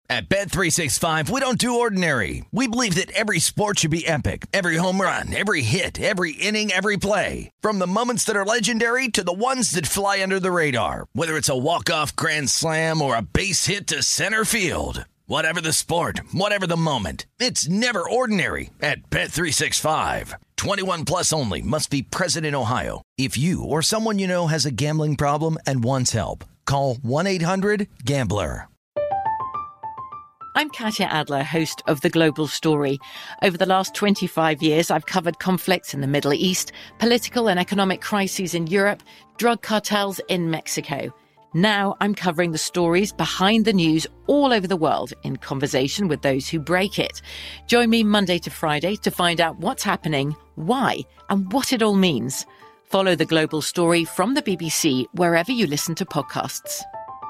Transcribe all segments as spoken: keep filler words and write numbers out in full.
At Bet three sixty-five, we don't do ordinary. We believe that every sport should be epic. Every home run, every hit, every inning, every play. From the moments that are legendary to the ones that fly under the radar. Whether it's a walk-off grand slam or a base hit to center field. Whatever the sport, whatever the moment. It's never ordinary at Bet three sixty-five. twenty-one plus only. Must be present in Ohio. If you or someone you know has a gambling problem and wants help, call one eight hundred gambler. I'm Katya Adler, host of The Global Story. Over the last twenty-five years, I've covered conflicts in the Middle East, political and economic crises in Europe, drug cartels in Mexico. Now I'm covering the stories behind the news all over the world in conversation with those who break it. Join me Monday to Friday to find out what's happening, why, and what it all means. Follow The Global Story from the B B C wherever you listen to podcasts.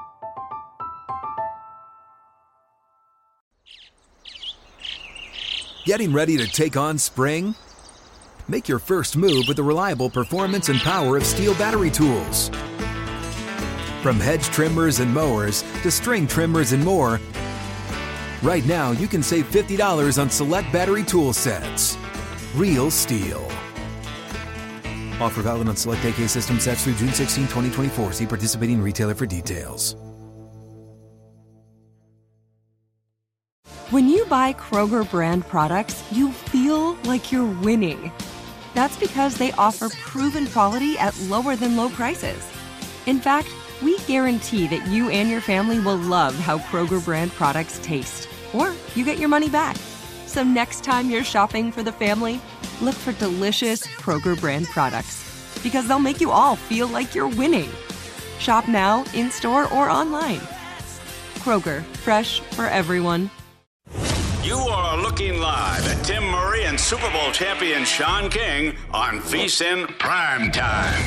Getting ready to take on spring? Make your first move with the reliable performance and power of Steel battery tools. From hedge trimmers and mowers to string trimmers and more, right now you can save fifty dollars on select battery tool sets. Real Steel. Offer valid on select A K system sets through June sixteenth, twenty twenty-four. See participating retailer for details. When you buy Kroger brand products, you feel like you're winning. That's because they offer proven quality at lower than low prices. In fact, we guarantee that you and your family will love how Kroger brand products taste, or you get your money back. So next time you're shopping for the family, look for delicious Kroger brand products, because they'll make you all feel like you're winning. Shop now, in-store, or online. Kroger, fresh for everyone. You are looking live at Tim Murray and Super Bowl champion Sean King on VSiN Primetime.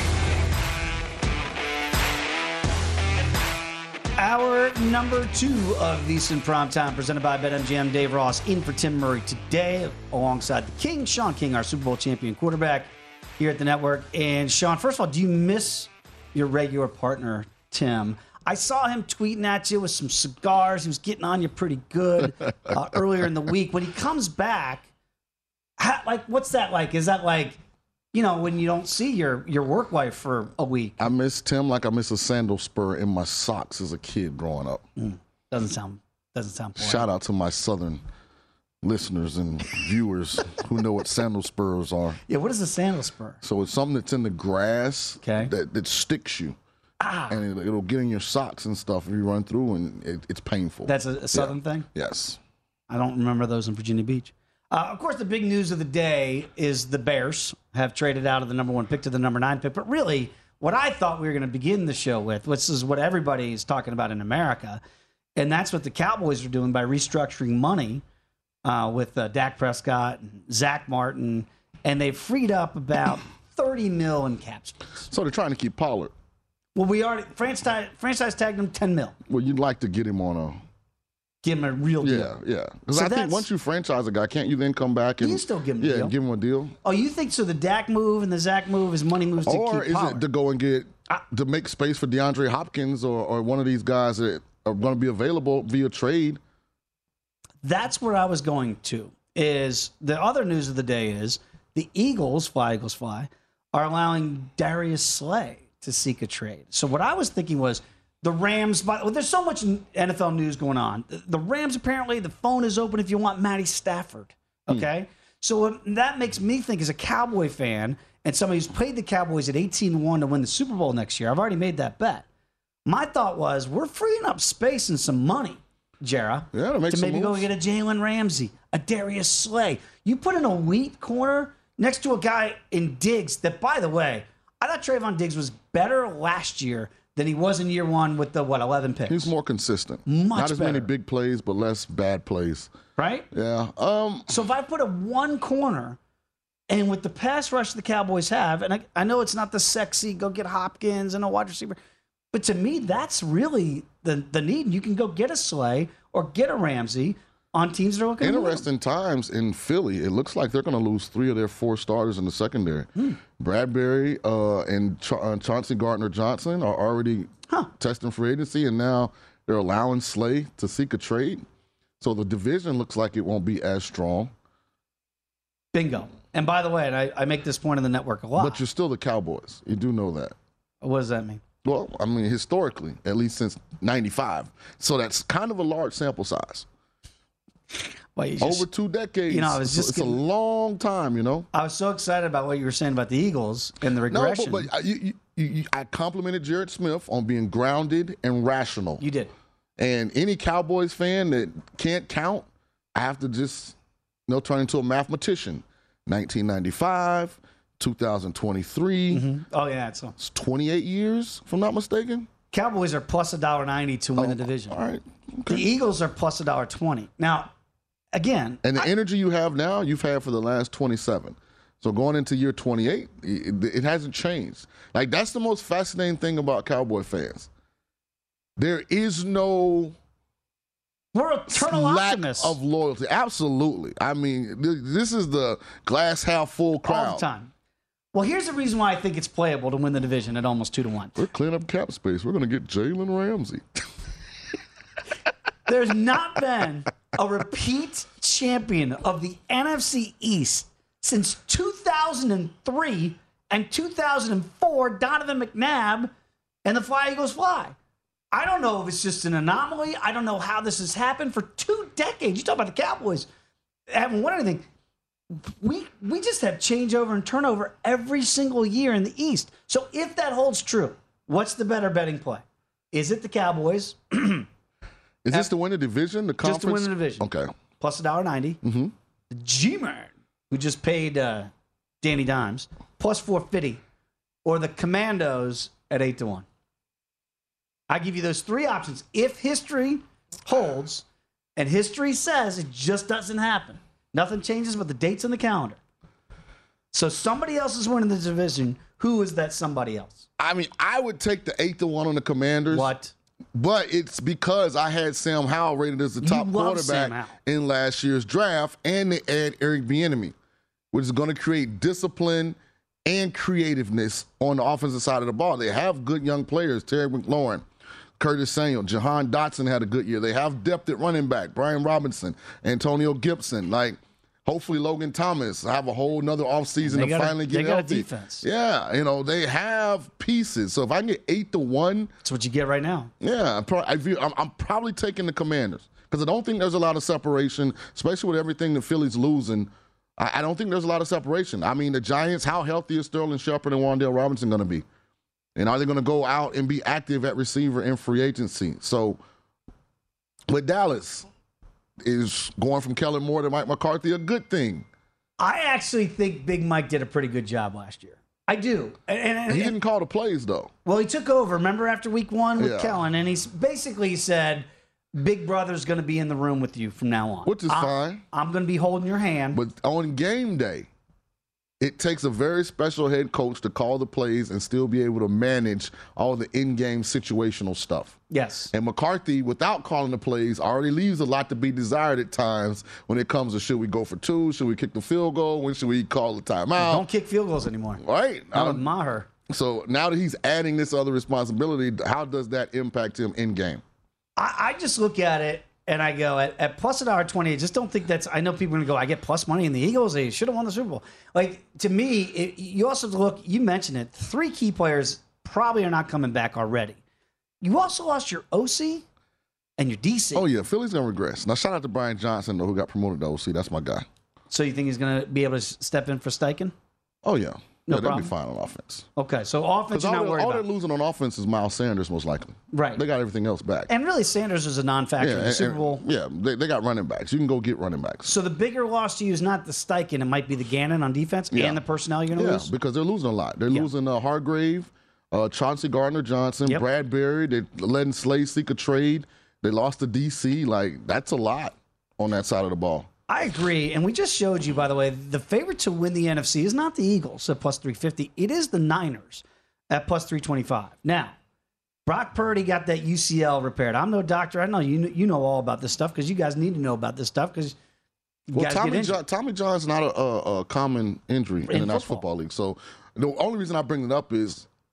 Hour number two of VSiN Primetime, presented by BetMGM. Dave Ross in for Tim Murray today, alongside the King, Sean King, our Super Bowl champion quarterback here at the network. And Sean, first of all, do you miss your regular partner, Tim? I saw him tweeting at you with some cigars. He was getting on you pretty good uh, earlier in the week. When he comes back, how, like, what's that like? Is that like, you know, when you don't see your, your work wife for a week? I miss Tim like I miss a sandal spur in my socks as a kid growing up. Mm, doesn't sound doesn't sound boring. Shout out to my southern listeners and viewers who know what sandal spurs are. Yeah, what is a sandal spur? So it's something that's in the grass okay. that, that sticks you. Ah. And it, it'll get in your socks and stuff if you run through, and it, it's painful. That's a, a southern yeah. thing? Yes. I don't remember those in Virginia Beach. Uh, of course, the big news of the day is the Bears have traded out of the number one pick to the number nine pick. But really, what I thought we were going to begin the show with, which is what everybody is talking about in America, and that's what the Cowboys are doing by restructuring money uh, with uh, Dak Prescott and Zach Martin, and they've freed up about thirty mil in cap space. So they're trying to keep Pollard. Well, we already franchise, franchise tagged him ten mil. Well, you'd like to get him on a... Give him a real deal. Yeah, yeah. Because So I think that's- once you franchise a guy, can't you then come back and... You can still give him a yeah, deal. give him a deal? Oh, you think so the Dak move and the Zach move is money moves to Or keep is Pollard? it to go and get... to make space for DeAndre Hopkins or, or one of these guys that are going to be available via trade? That's where I was going to. Is the other news of the day is the Eagles, fly Eagles fly, are allowing Darius Slay to seek a trade. So what I was thinking was the Rams, but well, there's so much N F L news going on. The, the Rams, apparently, the phone is open if you want Matty Stafford. Okay? Hmm. So what that makes me think, as a Cowboy fan and somebody who's played the Cowboys at eighteen one to win the Super Bowl next year, I've already made that bet. My thought was, we're freeing up space and some money, Jera, yeah, to, make to some maybe moves. go get a Jalen Ramsey, a Darius Slay. You put in a wheat corner next to a guy in Diggs that, by the way, I thought Trayvon Diggs was better last year than he was in year one with the, what, eleven picks. He's more consistent. Much Not as better. many big plays, but less bad plays. Right? Yeah. Um, so if I put a one corner, and with the pass rush the Cowboys have, and I, I know it's not the sexy, go get Hopkins and a wide receiver, but to me, that's really the, the need. You can go get a Slay or get a Ramsey on teams that are looking Interesting times in Philly. It looks like they're going to lose three of their four starters in the secondary. Hmm. Bradbury uh, and Ch- uh, Chauncey Gardner-Johnson are already huh. testing for agency, and now they're allowing Slay to seek a trade. So the division looks like it won't be as strong. Bingo. And by the way, and I, I make this point in the network a lot. But you're still the Cowboys. You do know that. What does that mean? Well, I mean, historically, at least since ninety-five. So that's kind of a large sample size. Well, you just, Over two decades. You know, I was just it's getting, a long time, you know. I was so excited about what you were saying about the Eagles and the regression. No, but, but you, you, you, you, I complimented Jared Smith on being grounded and rational. You did. And any Cowboys fan that can't count, I have to just, you know, turn into a mathematician. nineteen ninety-five, two thousand twenty-three. Mm-hmm. Oh, yeah. It's, it's twenty-eight years, if I'm not mistaken. Cowboys are plus one dollar ninety to win oh, the division. All right. Okay. The Eagles are plus one dollar twenty. Now, again. And the I, energy you have now, you've had for the last twenty-seven. So going into year twenty-eight, it, it hasn't changed. Like, that's the most fascinating thing about Cowboy fans. There is no We're eternal lack optimists. of loyalty. Absolutely. I mean, th- this is the glass half full crowd. All the time. Well, here's the reason why I think it's playable to win the division at almost two to one. We're cleaning up cap space. We're going to get Jalen Ramsey. There's not been a repeat champion of the N F C East since two thousand three and two thousand four, Donovan McNabb and the Fly Eagles Fly. I don't know if it's just an anomaly. I don't know how this has happened for two decades. You talk about the Cowboys haven't won anything. We we just have changeover and turnover every single year in the East. So if that holds true, what's the better betting play? Is it the Cowboys? Is this to win the division, the conference? Just to win the division. Okay. Plus one dollar ninety. Mm-hmm. The G-Man, who just paid uh, Danny Dimes, plus four fifty. Or the Commandos at eight to one. I give you those three options. If history holds, and history says it just doesn't happen, nothing changes but the dates on the calendar. So somebody else is winning the division. Who is that somebody else? I mean, I would take the eight to one on the Commanders. What? But it's because I had Sam Howell rated as the top quarterback in last year's draft, and they add Eric Bieniemy, which is going to create discipline and creativeness on the offensive side of the ball. They have good young players, Terry McLaurin, Curtis Samuel, Jahan Dotson had a good year. They have depth at running back, Brian Robinson, Antonio Gibson. Like, hopefully Logan Thomas have a whole nother offseason to gotta, finally get they got healthy. A defense. Yeah, you know, they have pieces. So if I can get eight to one. That's what you get right now. Yeah, I'm, pro- I view, I'm, I'm probably taking the Commanders because I don't think there's a lot of separation, especially with everything the Phillies losing. I, I don't think there's a lot of separation. I mean, the Giants, how healthy is Sterling Shepard and Wan'Dale Robinson going to be? And are they going to go out and be active at receiver in free agency? So with Dallas, is going from Kellen Moore to Mike McCarthy a good thing? I actually think Big Mike did a pretty good job last year. I do. And, and, and he didn't call the plays, though. Well, he took over, remember, after week one with Yeah. Kellen, and he's basically said, Big Brother's going to be in the room with you from now on. Which is I'm, fine. I'm going to be holding your hand. But on game day, it takes a very special head coach to call the plays and still be able to manage all the in-game situational stuff. Yes. And McCarthy, without calling the plays, already leaves a lot to be desired at times when it comes to should we go for two, should we kick the field goal, when should we call the timeout? Don't kick field goals anymore. Right. Not with Um, Maher. So now that he's adding this other responsibility, how does that impact him in-game? I, I just look at it and I go, at, at plus one dollar twenty, I just don't think that's, I know people are going to go, I get plus money in the Eagles. They should have won the Super Bowl. Like, to me, it, you also have to look, you mentioned it, three key players probably are not coming back already. You also lost your O C and your D C. Oh, yeah. Philly's going to regress. Now, shout out to Brian Johnson, though, who got promoted to O C. That's my guy. So you think he's going to be able to step in for Steichen? Oh, yeah. No yeah, they'll be problem. fine on offense. Okay, so offense, Because you're all, not they're, worried all about. they're losing on offense is Miles Sanders, most likely. Right. They got everything else back. And really, Sanders is a non-factor in the and- Super and- Bowl. yeah, they, they got running backs. You can go get running backs. So the bigger loss to you is not the Steichen. It might be the Gannon on defense Yeah. and the personnel you're going to Yeah, lose. because they're losing a lot. They're Yeah. losing uh, Hargrave, uh, Chauncey Gardner-Johnson, Yep. Bradbury. They're letting Slade seek a trade. They lost to D C. Like, that's a lot on that side of the ball. I agree. And we just showed you, by the way, the favorite to win the N F C is not the Eagles at plus three fifty. It is the Niners at plus three twenty-five. Now, Brock Purdy got that U C L repaired. I'm no doctor. I know you know, you know all about this stuff because you guys need to know about this stuff because you Well, guys Tommy, get injured. John, Tommy John's not a, a, a common injury in, In the National football. Football League. So the only reason I bring it up is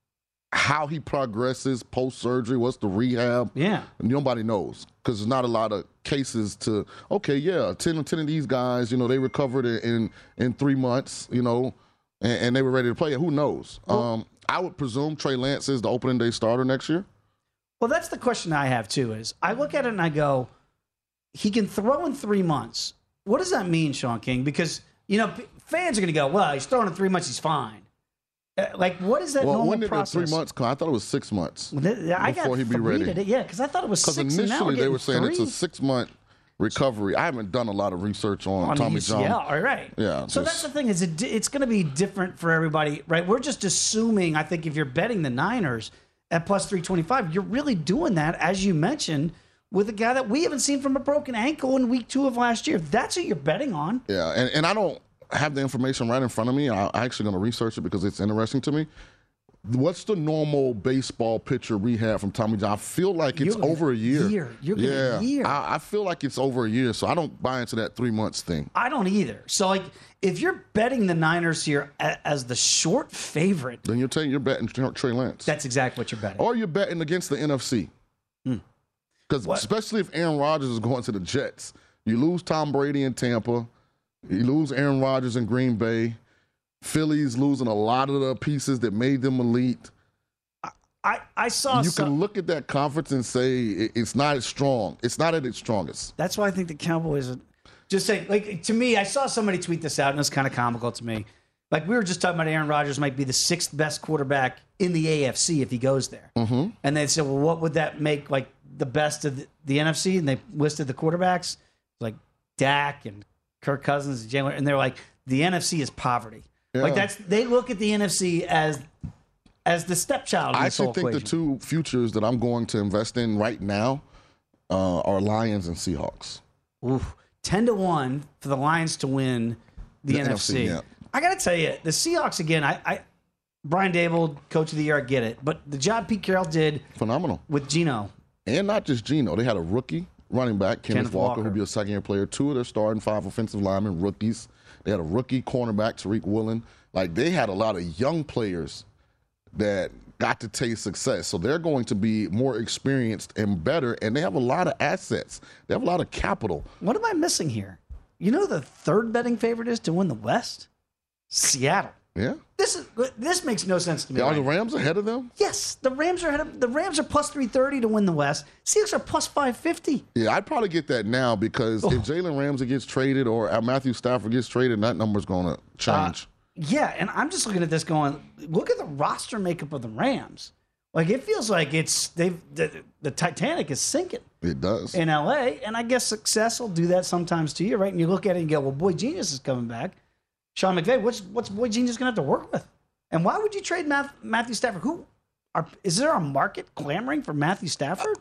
how he progresses post-surgery, what's the rehab. Yeah. Nobody knows because there's not a lot of cases to, okay, yeah, ten, ten of these guys, you know, they recovered in in three months, you know, and, and they were ready to play. Who knows? Well, um, I would presume Trey Lance is the opening day starter next year. Well, that's the question I have, too, is I look at it and I go, he can throw in three months. What does that mean, Sean King? Because, you know, fans are going to go, well, he's throwing in three months, he's fine. Uh, like, what is that well, normal when did process? the three months come? I thought it was six months well, th- I before got he'd be ready. It. Yeah, because I thought it was six. Because initially they were saying three. it's a six-month recovery. I haven't done a lot of research on, on Tommy U C L. John. All right. Yeah. So just, that's the thing is it, it's going to be different for everybody, right? We're just assuming, I think, if you're betting the Niners at plus three twenty-five, you're really doing that, as you mentioned, with a guy that we haven't seen from a broken ankle in week two of last year. That's what you're betting on. Yeah, and, and I don't have the information right in front of me. I'm actually going to research it because it's interesting to me. What's the normal baseball pitcher rehab from Tommy John? I feel like it's You're over a year. year. You're getting yeah, a year. I, I feel like it's over a year, so I don't buy into that three months thing. I don't either. So, like, if you're betting the Niners here a- as the short favorite, Then you're saying you're betting Trey Lance. that's exactly what you're betting. Or you're betting against the N F C. Because What? especially if Aaron Rodgers is going to the Jets, you lose Tom Brady in Tampa, you lose Aaron Rodgers in Green Bay, Philly's losing a lot of the pieces that made them elite. I, I saw You some, can look at that conference and say it- it's not as strong. It's not at its strongest. That's why I think the Cowboys are just saying, like, to me, I saw somebody tweet this out, and it's kind of comical to me. Like, we were just talking about Aaron Rodgers might be the sixth best quarterback in the A F C if he goes there. Mm-hmm. And they said, well, what would that make, like, the best of the, the N F C? And they listed the quarterbacks, like Dak and Kirk Cousins and Jalen. And they're like, the N F C is poverty. Yeah. Like, that's they look at the N F C as as the stepchild in I this whole actually think equation. the two futures that I'm going to invest in right now uh, are Lions and Seahawks. Oof. ten to one for the Lions to win the, The N F C. N F C, yeah. I got to tell you, the Seahawks, again, I, I Brian Daboll, coach of the year, I get it. But the job Pete Carroll did Phenomenal. with Geno. And not just Geno. They had a rookie running back, Kenneth, Kenneth Walker, Walker. who'll be a second-year player. Two of their starting five offensive linemen, rookies. They had a rookie cornerback, Tariq Woolen. Like, they had a lot of young players that got to taste success. So they're going to be more experienced and better, and they have a lot of assets. They have a lot of capital. What am I missing here? You know who the third betting favorite is to win the West? Seattle. Yeah? This is this makes no sense to me. Are right the now. Rams ahead of them? Yes, the Rams are ahead of, the Rams are plus three thirty to win the West. Seahawks are plus five fifty. Yeah, I'd probably get that now because Oh. if Jalen Ramsey gets traded or Matthew Stafford gets traded, that number's going to change. Uh, yeah, and I'm just looking at this going, look at the roster makeup of the Rams. Like, it feels like it's they've the, the Titanic is sinking It does. in L A, and I guess success will do that sometimes to you, right? And you look at it and go, well, Boy Genius is coming back. Sean McVay, what's what's Boy Genius going to have to work with? And why would you trade Math, Matthew Stafford? Who are is there a market clamoring for Matthew Stafford?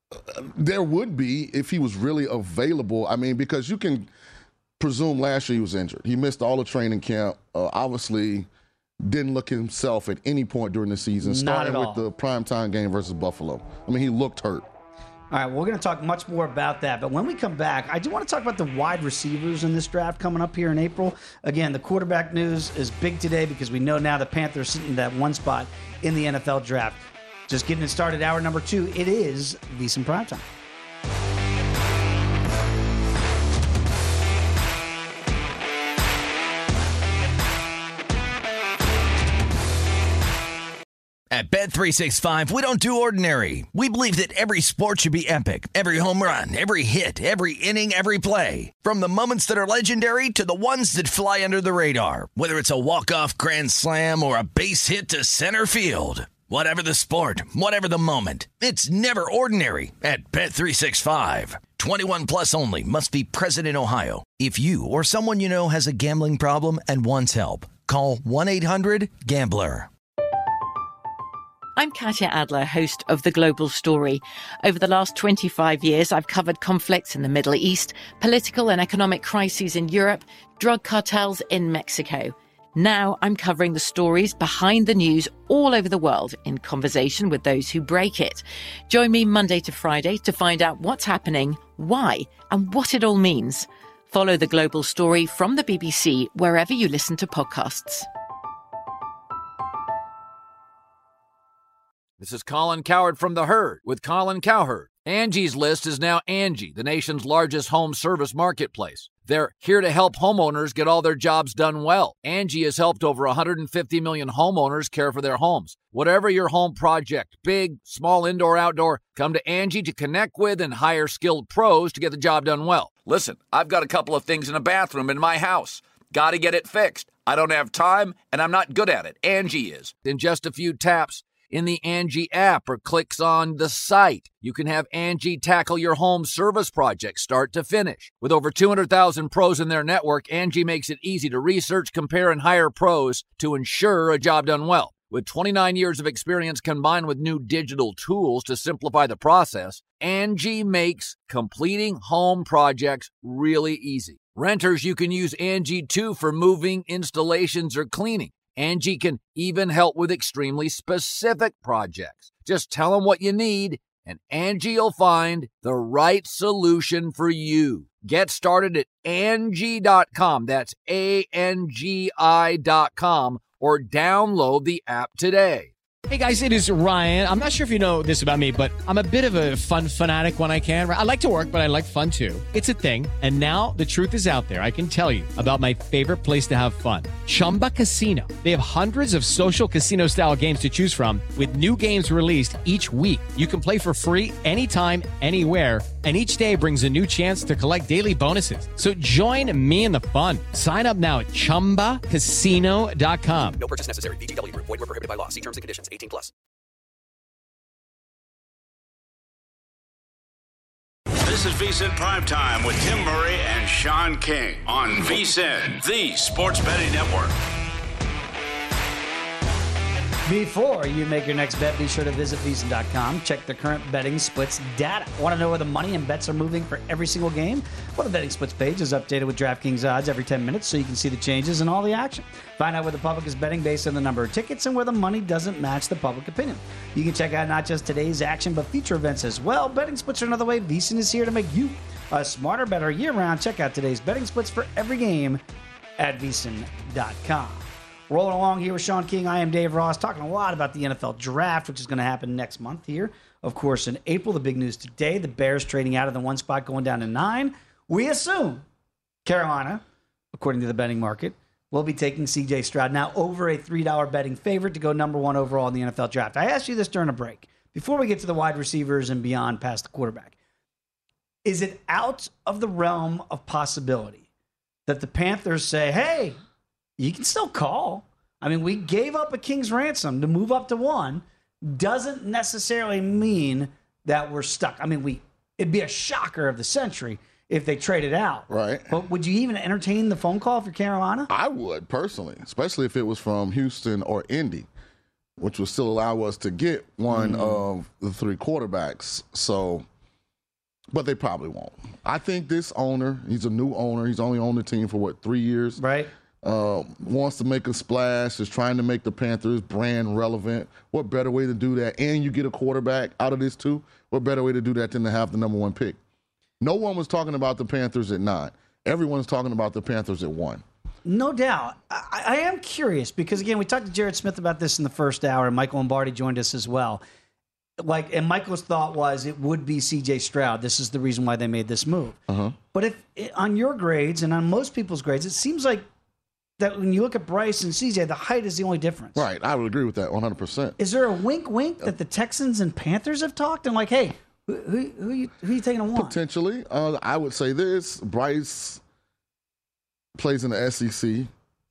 There would be if he was really available. I mean, because you can presume last year he was injured. He missed all the training camp. Uh, obviously, didn't look himself at any point during the season. Not Starting at with all. the primetime game versus Buffalo. I mean, he looked hurt. All right, we're going to talk much more about that. But when we come back, I do want to talk about the wide receivers in this draft coming up here in April. Again, the quarterback news is big today because we know now the Panthers sitting in that one spot in the N F L draft. Just getting it started, hour number two. It is VSiN Primetime. At Bet three sixty-five, we don't do ordinary. We believe that every sport should be epic. Every home run, every hit, every inning, every play. From the moments that are legendary to the ones that fly under the radar. Whether it's a walk-off grand slam or a base hit to center field. Whatever the sport, whatever the moment. It's never ordinary at Bet three sixty-five. twenty-one plus only. Must be present in Ohio. If you or someone you know has a gambling problem and wants help, call one eight hundred gambler. I'm Katya Adler, host of The Global Story. Over the last twenty-five years, I've covered conflicts in the Middle East, political and economic crises in Europe, drug cartels in Mexico. Now I'm covering the stories behind the news all over the world in conversation with those who break it. Join me Monday to Friday to find out what's happening, why, and what it all means. Follow The Global Story from the B B C wherever you listen to podcasts. This is Colin Cowherd from The Herd with Colin Cowherd. Angie's List is now Angie, the nation's largest home service marketplace. They're here to help homeowners get all their jobs done well. Angie has helped over one hundred fifty million homeowners care for their homes. Whatever your home project, big, small, indoor, outdoor, come to Angie to connect with and hire skilled pros to get the job done well. Listen, I've got a couple of things in a bathroom in my house. Got to get it fixed. I don't have time, and I'm not good at it. Angie is. In just a few taps in the Angie app or clicks on the site, you can have Angie tackle your home service project start to finish. With over two hundred thousand pros in their network, Angie makes it easy to research, compare, and hire pros to ensure a job done well. With twenty-nine years of experience combined with new digital tools to simplify the process, Angie makes completing home projects really easy. Renters, you can use Angie too for moving, installations, or cleaning. Angie can even help with extremely specific projects. Just tell them what you need, and Angie will find the right solution for you. Get started at Angie dot com. That's A N G I dot com, or download the app today. Hey guys, it is Ryan. I'm not sure if you know this about me, but I'm a bit of a fun fanatic when I can. I like to work, but I like fun too. It's a thing. And now the truth is out there. I can tell you about my favorite place to have fun. Chumba Casino. They have hundreds of social casino style games to choose from with new games released each week. You can play for free anytime, anywhere. And each day brings a new chance to collect daily bonuses. So join me in the fun. Sign up now at chumba casino dot com. No purchase necessary. V G W Group. Void where prohibited by law. See terms and conditions. eighteen plus. This is VSiN Primetime with Tim Murray and Sean King on VSiN, the Sports Betting Network. Before you make your next bet, be sure to visit V S I N dot com. Check the current betting splits data. Want to know where the money and bets are moving for every single game? Well, the betting splits page is updated with DraftKings odds every ten minutes so you can see the changes and all the action. Find out where the public is betting based on the number of tickets and where the money doesn't match the public opinion. You can check out not just today's action, but future events as well. Betting splits are another way VSiN is here to make you a smarter, better year-round. Check out today's betting splits for every game at V S I N dot com. Rolling along here with Sean King, I am Dave Ross, talking a lot about the N F L Draft, which is going to happen next month here. Of course, in April, the big news today, the Bears trading out of the one spot, going down to nine. We assume Carolina, according to the betting market, will be taking C J Stroud, now over a three dollar betting favorite to go number one overall in the N F L Draft. I asked you this during a break, before we get to the wide receivers and beyond past the quarterback. Is it out of the realm of possibility that the Panthers say, hey, you can still call. I mean, we gave up a king's ransom to move up to one. Doesn't necessarily mean that we're stuck. I mean, we it'd be a shocker of the century if they traded out. Right. But would you even entertain the phone call for Carolina? I would, personally, especially if it was from Houston or Indy, which would still allow us to get one mm. of the three quarterbacks. So, but they probably won't. I think this owner, he's a new owner. He's only on the team for, what, three years? Right. Uh, wants to make a splash, is trying to make the Panthers brand relevant. What better way to do that? And you get a quarterback out of this too. What better way to do that than to have the number one pick? No one was talking about the Panthers at nine. Everyone's talking about the Panthers at one. No doubt. I, I am curious because, again, we talked to Jared Smith about this in the first hour, and Michael Lombardi joined us as well. Like, and Michael's thought was it would be C J Stroud. This is the reason why they made this move. Uh-huh. But if on your grades and on most people's grades, it seems like that when you look at Bryce and C J, the height is the only difference. Right. I would agree with that one hundred percent. Is there a wink-wink that the Texans and Panthers have talked? And like, hey, who, who, who, you, who are you taking to one? Potentially. Uh, I would say this. Bryce plays in the S E C.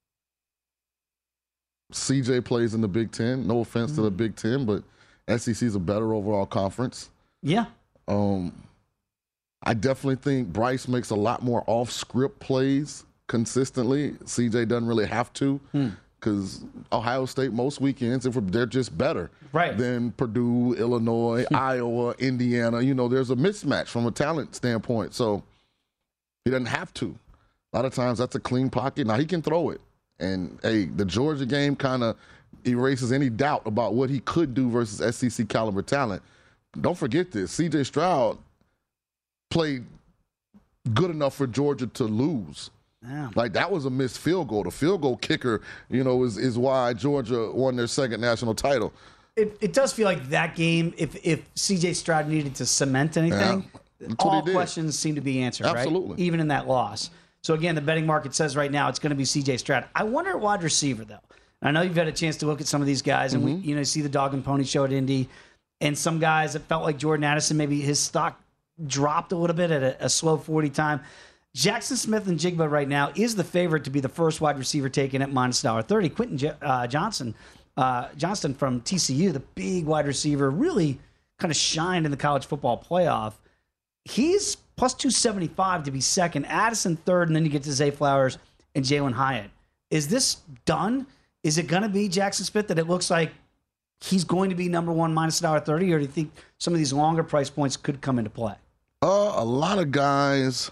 C J plays in the Big Ten. No offense mm-hmm. to the Big Ten, but S E C is a better overall conference. Yeah. Um, I definitely think Bryce makes a lot more off-script plays consistently. C J doesn't really have to because hmm. Ohio State most weekends, if they're just better right. than Purdue, Illinois, Iowa, Indiana. You know, there's a mismatch from a talent standpoint. So he doesn't have to. A lot of times that's a clean pocket. Now he can throw it. And, hey, the Georgia game kind of erases any doubt about what he could do versus S E C caliber talent. Don't forget this. C J Stroud played good enough for Georgia to lose. Yeah. Like, that was a missed field goal. The field goal kicker, you know, is, is why Georgia won their second national title. it, it does feel like that game, if if C J Stroud needed to cement anything, yeah, all questions seem to be answered, Absolutely. right? Even in that loss. So, again, the betting market says right now it's going to be C J Stroud. I wonder at wide receiver, though. I know you've had a chance to look at some of these guys, and mm-hmm. we you know see the dog and pony show at Indy, and some guys that felt like Jordan Addison, maybe his stock dropped a little bit at a, a slow forty time. Jackson Smith-Njigba right now is the favorite to be the first wide receiver taken at minus one thirty. Quentin J- uh, Johnson, uh, Johnston from T C U, the big wide receiver, really kind of shined in the college football playoff. He's plus two seventy-five to be second, Addison third, and then you get to Zay Flowers and Jalen Hyatt. Is this done? Is it going to be Jackson Smith that it looks like he's going to be number one minus one thirty, or do you think some of these longer price points could come into play? Uh, a lot of guys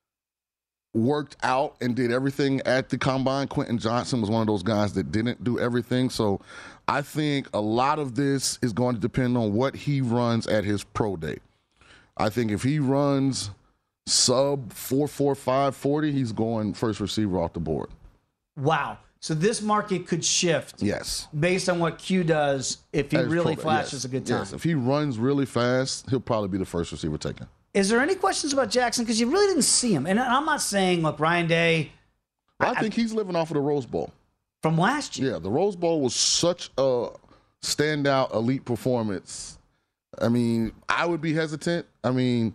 worked out and did everything at the combine. Quentin Johnson was one of those guys that didn't do everything. So I think a lot of this is going to depend on what he runs at his pro day. I think if he runs sub four forty-five forty, he's going first receiver off the board. Wow. So this market could shift. Yes. Based on what Q does if he As really pro, flashes yes, a good time. Yes. If he runs really fast, he'll probably be the first receiver taken. Is there any questions about Jackson? Because you really didn't see him. And I'm not saying, look, Ryan Day. I, I think he's living off of the Rose Bowl. From last year? Yeah, the Rose Bowl was such a standout elite performance. I mean, I would be hesitant. I mean,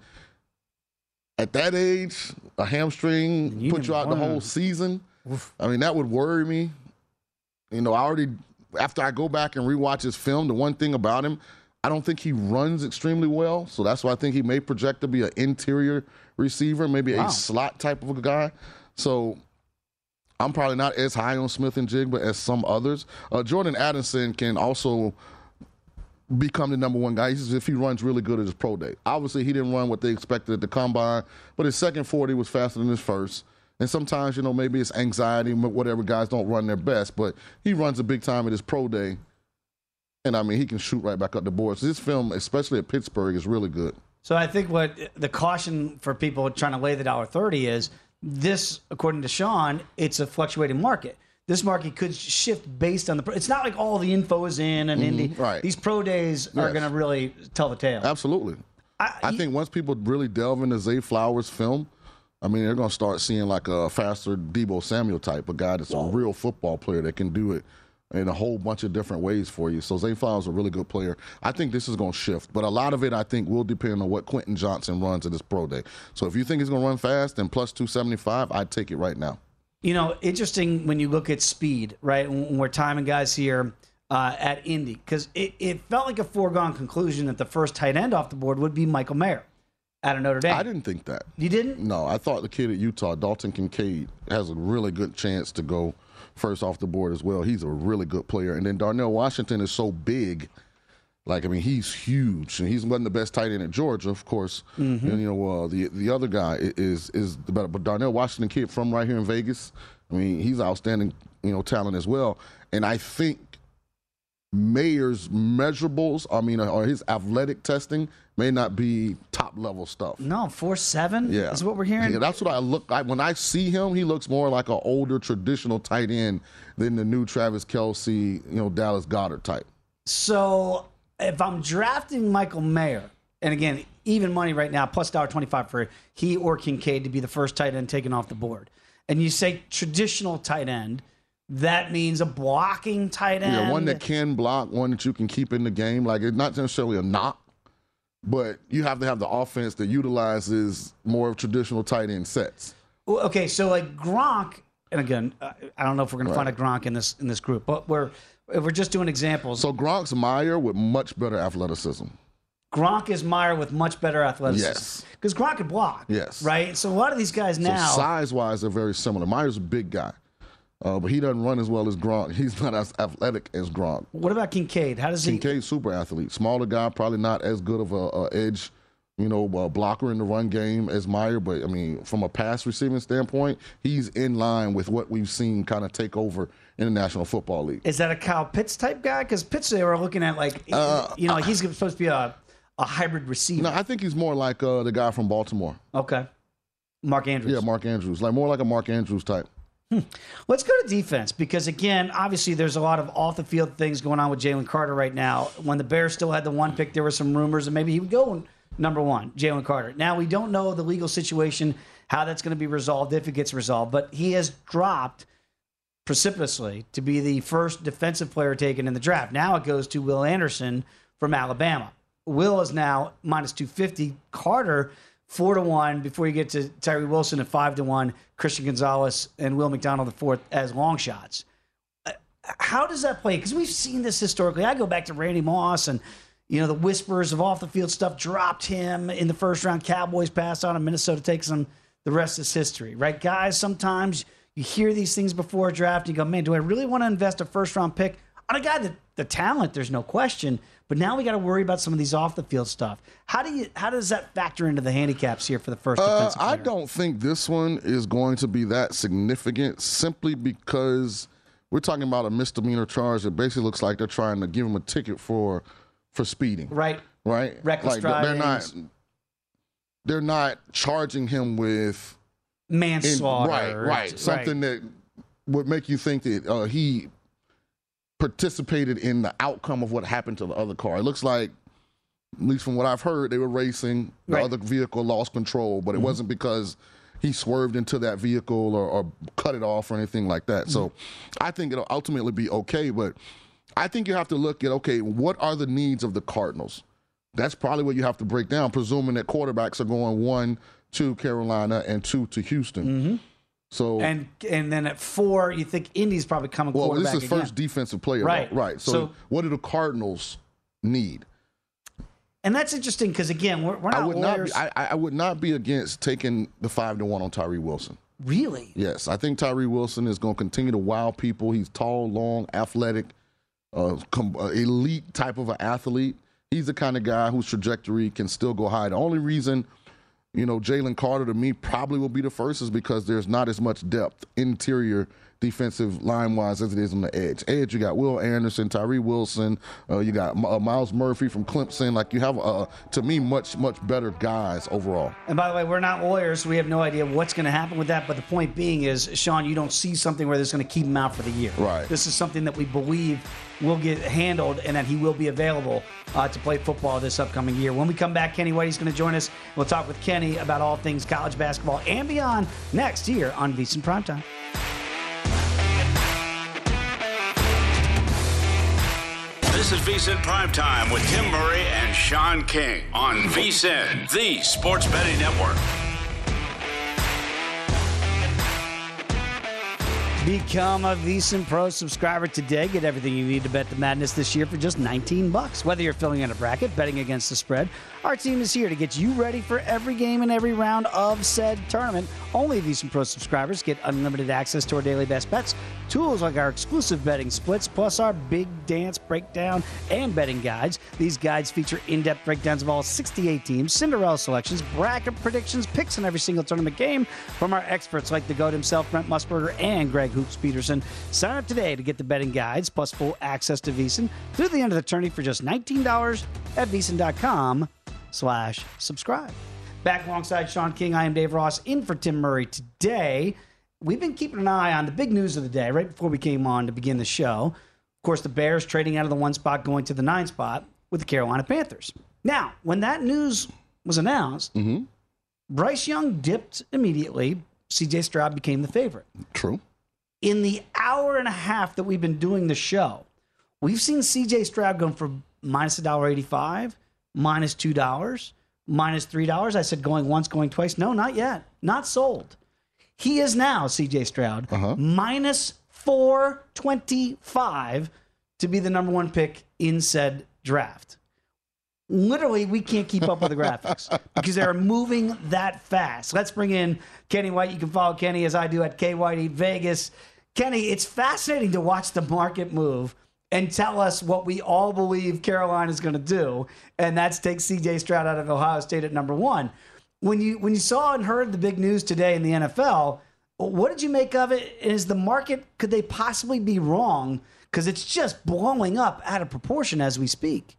at that age, a hamstring you put you out the whole season. Oof. I mean, that would worry me. You know, I already, after I go back and rewatch his film, the one thing about him, I don't think he runs extremely well. So that's why I think he may project to be an interior receiver, maybe wow. a slot type of a guy. So I'm probably not as high on Smith-Njigba as some others. Uh, Jordan Addison can also become the number one guy if he runs really good at his pro day. Obviously, he didn't run what they expected at the combine, but his second forty was faster than his first. And sometimes, you know, maybe it's anxiety, whatever, guys don't run their best, but he runs a big time at his pro day. And, I mean, he can shoot right back up the board. So this film, especially at Pittsburgh, is really good. So I think what the caution for people trying to lay the one dollar thirty is this, according to Sean, it's a fluctuating market. This market could shift based on the – it's not like all the info is in and mm-hmm, Indy. Right. These pro days yes. are going to really tell the tale. Absolutely. I, I he, think once people really delve into Zay Flowers' film, I mean, they're going to start seeing like a faster Deebo Samuel type, a guy that's whoa. a real football player that can do it in a whole bunch of different ways for you. So Zay Flowers is a really good player. I think this is going to shift, but a lot of it I think will depend on what Quentin Johnson runs at his pro day. So if you think he's going to run fast and plus two seventy-five, I'd take it right now. You know, interesting when you look at speed, right? When we're timing guys here uh, at Indy, because it, it felt like a foregone conclusion that the first tight end off the board would be Michael Mayer out of Notre Dame. I didn't think that. You didn't? No, I thought the kid at Utah, Dalton Kincaid, has a really good chance to go first off the board as well. He's a really good player. And then Darnell Washington is so big. Like, I mean, he's huge. And he's one of the best tight end at Georgia, of course. Mm-hmm. And, you know, uh, the the other guy is is the better. But Darnell Washington, kid from right here in Vegas, I mean, he's outstanding, you know, talent as well. And I think Mayer's measurables, I mean, or his athletic testing may not be top-level stuff. No, four seven yeah. is what we're hearing? Yeah, that's what I look like. When I see him, he looks more like an older, traditional tight end than the new Travis Kelce, you know, Dallas Goedert type. So if I'm drafting Michael Mayer, and again, even money right now, plus one dollar twenty-five for he or Kincaid to be the first tight end taken off the board, and you say traditional tight end, that means a blocking tight end. Yeah, one that can block, one that you can keep in the game. Like, it's not necessarily a knock, but you have to have the offense that utilizes more of traditional tight end sets. Okay, so like Gronk, and again, I don't know if we're going right. to find a Gronk in this in this group, but we're if we're just doing examples. So Gronk's Meyer with much better athleticism. Gronk is Meyer with much better athleticism. Yes. Because Gronk can block. Yes. Right? So a lot of these guys now. So size-wise, they're very similar. Meyer's a big guy. Uh, but he doesn't run as well as Gronk. He's not as athletic as Gronk. What about Kincaid? How does he? Kincaid's super athlete. Smaller guy, probably not as good of a, a edge, you know, a blocker in the run game as Meyer. But, I mean, from a pass receiving standpoint, he's in line with what we've seen kind of take over in the National Football League. Is that a Kyle Pitts type guy? Because Pitts, they were looking at, like, uh, you know, like he's supposed to be a, a hybrid receiver. No, I think he's more like uh, the guy from Baltimore. Okay. Mark Andrews. Yeah, Mark Andrews. Like more like a Mark Andrews type. Hmm. Let's go to defense because, again, obviously there's a lot of off-the-field things going on with Jalen Carter right now. When the Bears still had the one pick, there were some rumors that maybe he would go number one, Jalen Carter. Now, we don't know the legal situation, how that's going to be resolved, if it gets resolved, but he has dropped precipitously to be the first defensive player taken in the draft. Now it goes to Will Anderson from Alabama. Will is now minus two fifty. Carter, four to one before you get to Tyree Wilson at five to one, Christian Gonzalez and Will McDonald the fourth as long shots. How does that play? Because we've seen this historically. I go back to Randy Moss and, you know, the whispers of off the field stuff dropped him in the first round. Cowboys passed on him. Minnesota takes him. The rest is history, right? Guys, sometimes you hear these things before a draft. And you go, man, do I really want to invest a first round pick on a guy that the talent, there's no question. But now we got to worry about some of these off the field stuff. How do you? How does that factor into the handicaps here for the first uh, defensive player? I don't think this one is going to be that significant simply because we're talking about a misdemeanor charge that basically looks like they're trying to give him a ticket for for speeding. Right. Right. Reckless like, driving. They're not. They're not charging him with manslaughter. In, right. Right. Something right. that would make you think that uh, he participated in the outcome of what happened to the other car. It looks like, at least from what I've heard, they were racing. The right. other vehicle lost control, but it mm-hmm. wasn't because he swerved into that vehicle or, or cut it off or anything like that. Mm-hmm. So I think it'll ultimately be okay, but I think you have to look at, okay, what are the needs of the Cardinals? That's probably what you have to break down, presuming that quarterbacks are going one to Carolina and two to Houston. Mm-hmm. So and and then at four, you think Indy's probably coming well, quarterback this is again. first defensive player, right? Though. Right. So, so what do the Cardinals need? And that's interesting because again, we're, we're not I would lawyers. not. Be, I, I would not be against taking the five to one on Tyree Wilson. Really? Yes, I think Tyree Wilson is going to continue to wow people. He's tall, long, athletic, uh, com- uh, elite type of an athlete. He's the kind of guy whose trajectory can still go high. The only reason, you know, Jalen Carter to me probably will be the first is because there's not as much depth interior defensive line-wise as it is on the edge. Edge, you got Will Anderson, Tyree Wilson, uh, you got uh, Miles Murphy from Clemson. Like, you have, uh, to me, much, much better guys overall. And by the way, we're not lawyers, so we have no idea what's going to happen with that. But the point being is, Sean, you don't see something where this is going to keep him out for the year. Right. This is something that we believe will get handled and that he will be available uh, to play football this upcoming year. When we come back, Kenny Whitey's going to join us. We'll talk with Kenny about all things college basketball and beyond next here on VSiN Primetime. This is VSiN Primetime with Tim Murray and Sean King on VSiN, the Sports Betting Network. Become a VSiN Pro subscriber today. Get everything you need to bet the madness this year for just nineteen bucks. Whether you're filling in a bracket, betting against the spread, our team is here to get you ready for every game and every round of said tournament. Only VSiN Pro subscribers get unlimited access to our daily best bets, tools like our exclusive betting splits, plus our big dance breakdown and betting guides. These guides feature in-depth breakdowns of all sixty-eight teams, Cinderella selections, bracket predictions, picks in every single tournament game from our experts like the GOAT himself, Brent Musburger, and Greg Hoops Peterson. Sign up today to get the betting guides plus full access to VSiN through the end of the tourney for just nineteen dollars at VSiN.com slash subscribe. Back alongside Sean King, I am Dave Ross, in for Tim Murray today. We've been keeping an eye on the big news of the day right before we came on to begin the show. Of course, the Bears trading out of the one spot, going to the nine spot with the Carolina Panthers. Now, when that news was announced, mm-hmm. Bryce Young dipped immediately. C J Stroud became the favorite. True. In the hour and a half that we've been doing the show, we've seen C J Stroud go from minus one dollar eighty-five, minus two dollars, minus three dollars. I said going once, going twice. No, not yet. Not sold. He is now, C J Stroud, uh-huh. minus four twenty-five to be the number one pick in said draft. Literally, we can't keep up with the graphics because they're moving that fast. Let's bring in Kenny White. You can follow Kenny as I do at K Whitey Vegas. Kenny, it's fascinating to watch the market move and tell us what we all believe Carolina is going to do, and that's take C J Stroud out of Ohio State at number one. When you when you saw and heard the big news today in the N F L, what did you make of it? Is the market, could they possibly be wrong? Because it's just blowing up out of proportion as we speak.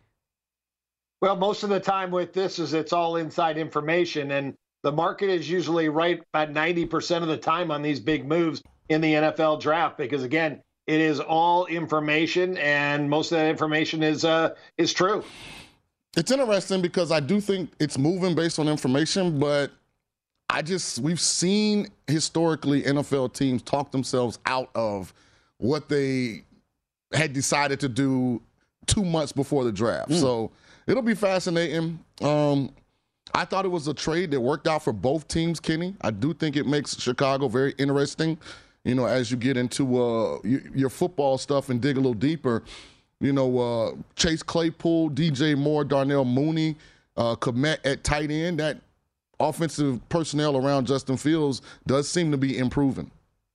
Well, most of the time with this is it's all inside information, and the market is usually right about ninety percent of the time on these big moves. in the N F L draft, because again, it is all information, and most of that information is uh, is true. It's interesting because I do think it's moving based on information, but I just, we've seen historically N F L teams talk themselves out of what they had decided to do two months before the draft. Mm. So it'll be fascinating. Um, I thought it was a trade that worked out for both teams, Kenny. I do think it makes Chicago very interesting, you know, as you get into uh, your football stuff and dig a little deeper. You know, uh, Chase Claypool, D J Moore, Darnell Mooney, uh, Kmet at tight end. That offensive personnel around Justin Fields does seem to be improving.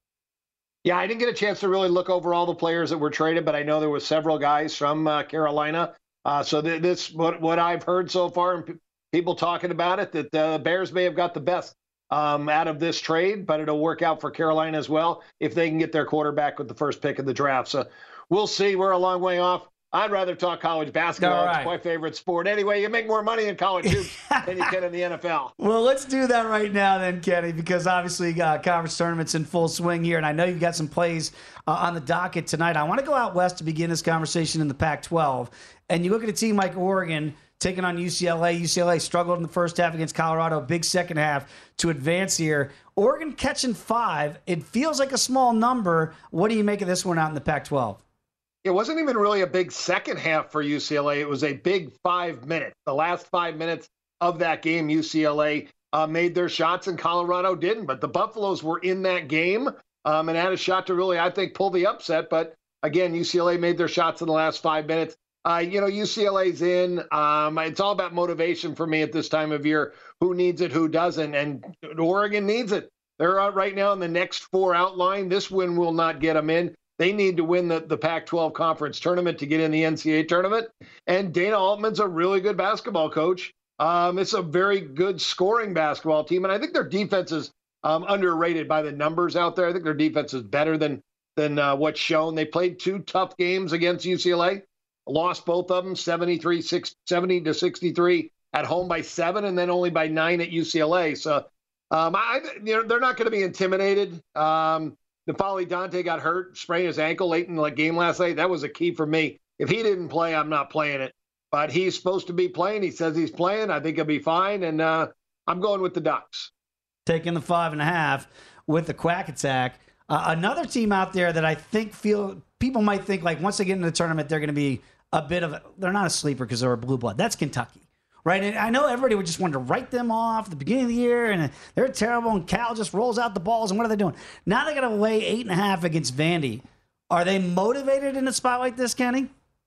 Yeah, I didn't get a chance to really look over all the players that were traded, but I know there were several guys from uh, Carolina. Uh, so th- this, what what I've heard so far, and p- people talking about it, that the Bears may have got the best um, out of this trade, but it'll work out for Carolina as well if they can get their quarterback with the first pick of the draft. So we'll see. We're a long way off. I'd rather talk college basketball. Right. It's my favorite sport. Anyway, you make more money in college hoops than you can in the N F L. Well, let's do that right now then, Kenny, because obviously you got conference tournaments in full swing here, and I know you've got some plays uh, on the docket tonight. I want to go out west to begin this conversation in the Pac twelve, and you look at a team like Oregon taking on U C L A. U C L A struggled in the first half against Colorado, big second half to advance here. Oregon catching five. It feels like a small number. What do you make of this one out in the Pac twelve? It wasn't even really a big second half for U C L A. It was a big five minutes. The last five minutes of that game, U C L A uh, made their shots and Colorado didn't. But the Buffaloes were in that game um, and had a shot to really, I think, pull the upset. But again, U C L A made their shots in the last five minutes. Uh, you know, U C L A's in. Um, it's all about motivation for me at this time of year. Who needs it, who doesn't? And Oregon needs it. They're out right now in the next four outline. This win will not get them in. They need to win the, the Pac twelve conference tournament to get in the N C double A tournament. And Dana Altman's a really good basketball coach. Um, it's a very good scoring basketball team. And I think their defense is um, underrated by the numbers out there. I think their defense is better than, than uh, what's shown. They played two tough games against U C L A, lost both of them, seventy-three, six, seventy to sixty-three at home by seven, and then only by nine at U C L A. So um, I, you know, they're not going to be intimidated. Um, N'Faly Dante got hurt, sprained his ankle late in the game last night. That was a key for me. If he didn't play, I'm not playing it. But he's supposed to be playing. He says he's playing. I think he'll be fine. And uh, I'm going with the Ducks. Taking the five and a half with the Quack Attack. Uh, another team out there that I think feel people might think like once they get into the tournament, they're going to be a bit of a, they're not a sleeper because they're a blue blood. That's Kentucky. Right, and I know everybody would just want to write them off at the beginning of the year, and they're terrible, and Cal just rolls out the balls, and what are they doing? Now they got to lay eight and a half against Vandy. Are they motivated in a spot like this, Kenny?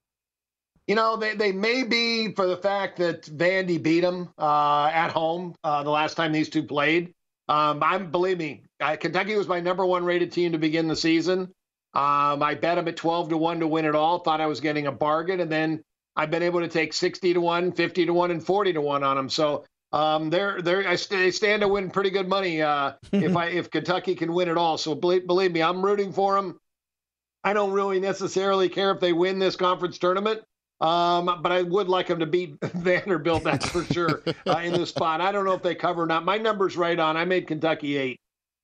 You know, they, they may be for the fact that Vandy beat them uh, at home uh, the last time these two played. Um, I'm believe me, I, Kentucky was my number one rated team to begin the season. Um, I bet them at twelve to one to win it all. Thought I was getting a bargain, and then I've been able to take sixty to one, fifty to one, and forty to one on them. So um, they're they're I st- they stand to win pretty good money uh, if I if Kentucky can win it all. So believe, believe me, I'm rooting for them. I don't really necessarily care if they win this conference tournament, um, but I would like them to beat Vanderbilt. That's for sure uh, in this spot. I don't know if they cover or not. My number's right on. I made Kentucky eight.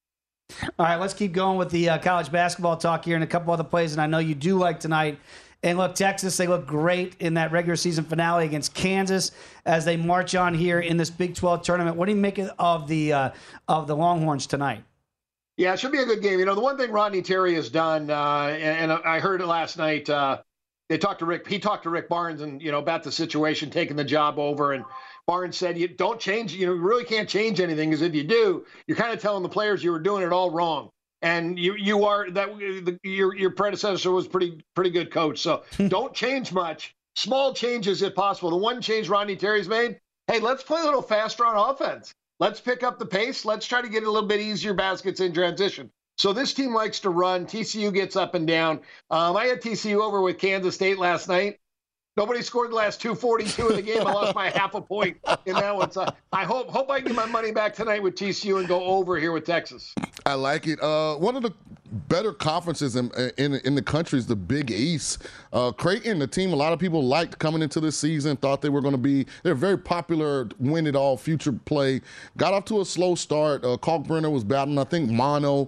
All right, let's keep going with the uh, college basketball talk here and a couple other plays, and I know you do like tonight. And look, Texas, they look great in that regular season finale against Kansas as they march on here in this Big twelve tournament. What do you make of the uh, of the Longhorns tonight? Yeah, it should be a good game. You know, the one thing Rodney Terry has done, uh, and, and I heard it last night, uh, they talked to Rick, he talked to Rick Barnes and, you know, about the situation, taking the job over. And Barnes said, you don't change, you know, you really can't change anything, because if you do, you're kind of telling the players you were doing it all wrong. And you you are that the, your your predecessor was pretty pretty good coach. So don't change much. Small changes if possible. The one change Rodney Terry's made, hey, let's play a little faster on offense. Let's pick up the pace. Let's try to get a little bit easier baskets in transition. So this team likes to run. T C U gets up and down. Um, I had T C U over with Kansas State last night. Nobody scored the last two forty-two in the game. I lost by half a point in that one. So I hope hope I get my money back tonight with T C U and go over here with Texas. I like it. Uh, one of the better conferences in in, in the country is the Big East. Uh, Creighton, the team a lot of people liked coming into this season, thought they were going to be, they're very popular, win it all, future play. Got off to a slow start. Uh, Kalkbrenner was battling, I think, mono.